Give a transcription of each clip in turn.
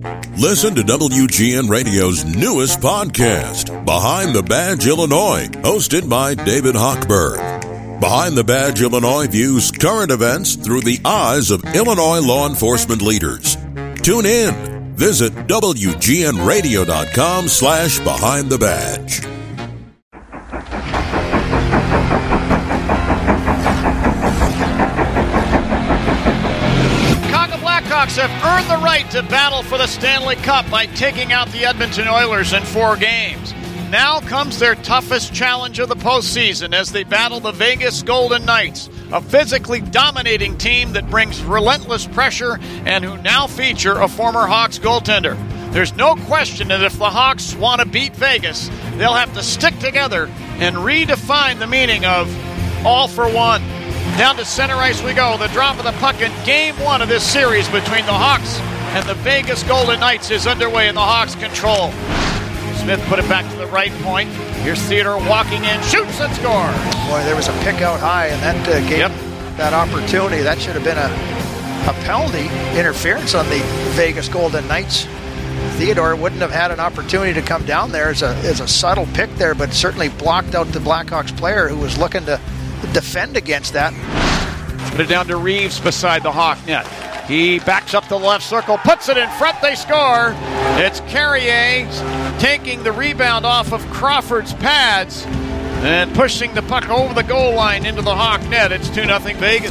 Listen to WGN Radio's newest podcast, Behind the Badge Illinois, hosted by David Hochberg. Behind the Badge Illinois views current events through the eyes of Illinois law enforcement leaders. Tune in. Visit WGNRadio.com/Behind the Badge. Blackhawks have earned the right to battle for the Stanley Cup by taking out the Edmonton Oilers in 4 games. Now comes their toughest challenge of the postseason as they battle the Vegas Golden Knights, a physically dominating team that brings relentless pressure and who now feature a former Hawks goaltender. There's no question that if the Hawks want to beat Vegas, they'll have to stick together and redefine the meaning of all for one. Down to center ice we go. The drop of the puck in Game 1 of this series between the Hawks and the Vegas Golden Knights is underway, and the Hawks control. Smith put it back to the right point. Here's Theodore walking in, shoots and scores. Boy, there was a pick out high, and that gave that opportunity. That should have been a penalty, interference on the Vegas Golden Knights. Theodore wouldn't have had an opportunity to come down there as a subtle pick there, but certainly blocked out the Blackhawks player who was looking to defend against that. Put it down to Reeves beside the Hawk net. He backs up to the left circle, puts it in front, they score. It's Carrier taking the rebound off of Crawford's pads and pushing the puck over the goal line into the Hawk net. It's 2-0 Vegas.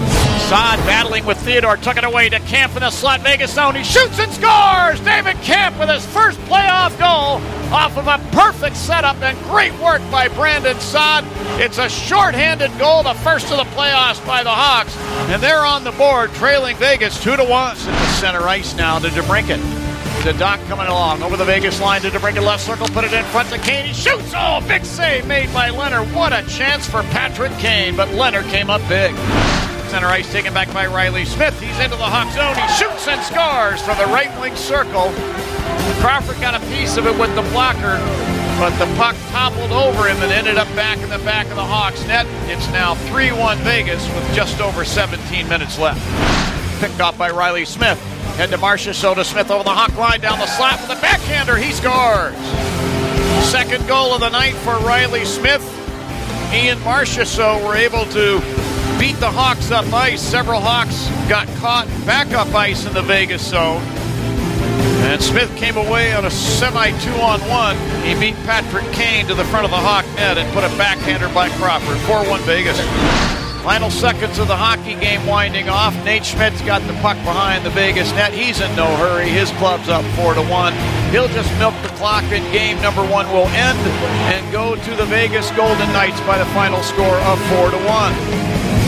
Saad battling with Theodore, took it away to Camp in the slot Vegas zone. He shoots and scores! David Camp with his first playoff goal off of a perfect setup and great work by Brandon Saad. It's a shorthanded goal, the first of the playoffs by the Hawks, and they're on the board, trailing Vegas 2-1. At the center ice now to DeBrincat. To Doc coming along over the Vegas line to DeBrincat, left circle, put it in front to Kane. He shoots! Oh, big save made by Leonard. What a chance for Patrick Kane, but Leonard came up big. Center ice taken back by Riley Smith. He's into the Hawk zone. He shoots and scores from the right wing circle. Crawford got a piece of it with the blocker, but the puck toppled over him and ended up back in the back of the Hawks net. It's now 3-1 Vegas with just over 17 minutes left. Picked off by Riley Smith. Head to Marchessault to Smith over the Hawk line down the slot with a backhander. He scores. Second goal of the night for Riley Smith. He and Marchessault were able to beat the Hawks up ice. Several Hawks got caught back up ice in the Vegas zone. And Smith came away on a semi 2-on-1. He beat Patrick Kane to the front of the Hawk net and put a backhander by Crawford. 4-1 Vegas. Final seconds of the hockey game winding off. Nate Schmidt's got the puck behind the Vegas net. He's in no hurry. His club's up 4-1. He'll just milk the clock, and game number 1 will end and go to the Vegas Golden Knights by the final score of 4-1.